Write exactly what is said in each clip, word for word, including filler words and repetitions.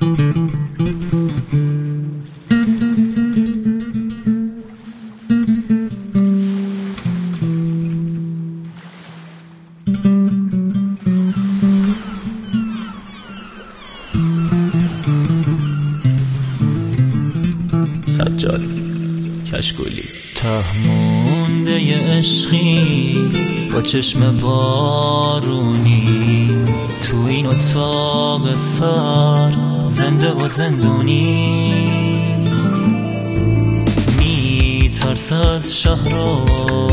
سجاد کشکولی. ته مونده ی عشقی با چشم بارونی، تو این اتاق سر زنده و زندونی. میترسه از شهر و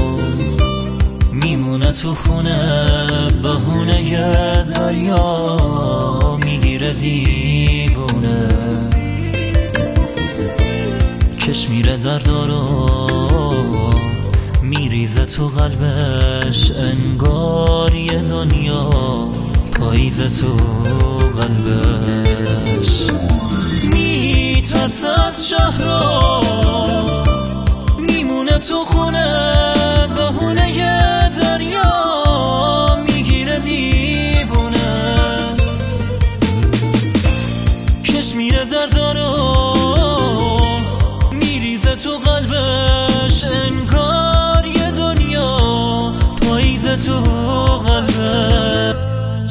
میمونه تو خونه، بهونه ی دریا میگیره دیوونه. کش میره دردارو میریزه تو قلبش، انگار یه دنیا پاییزه تو قلبش. میترسه از شهرها میمونه تو خونه، بهونه یه دریا میگیره دیوونه. کش میره دردارو تو قلبش، انگار یه دنیا پاییزه تو قلبش.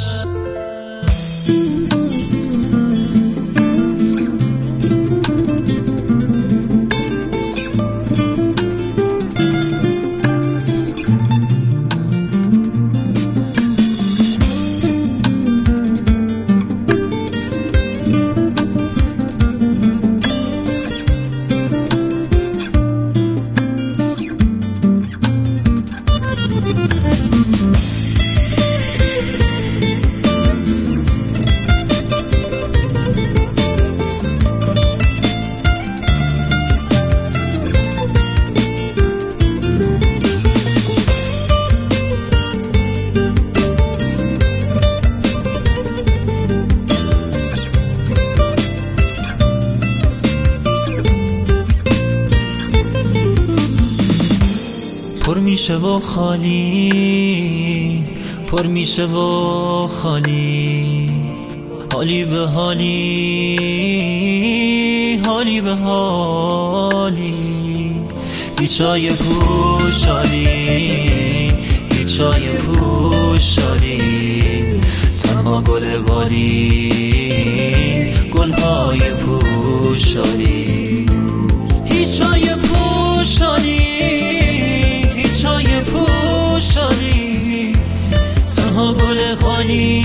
پر میشه و خالی، پر میشه و خالی، حالی به حالی، حالی به حالی. هیچای پوشالی، هیچای پوشالی، تنها گل والی، گلهای پوشالی. هیچای پوشالی، هیچای پوشالی، تنها گل خالی،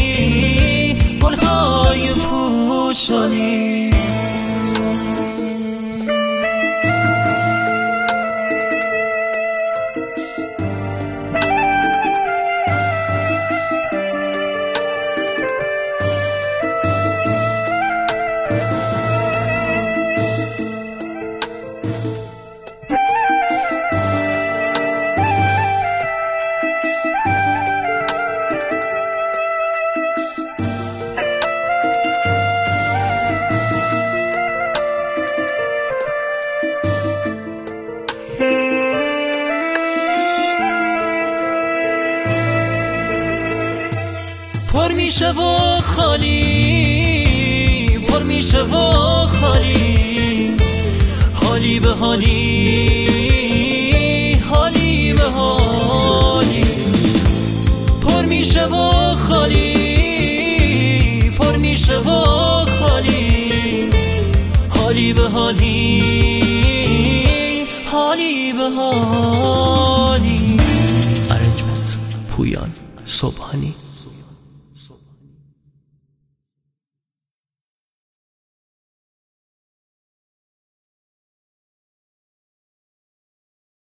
گلهای پوشالی. پر میشه و خالی، پر میشه و خالی، حالی به حالی، حالی به حالی. پر میشه و خالی، پر میشه و خالی، حالی به حالی، حالی به حالی. ارنجمنت پویان صبحانی.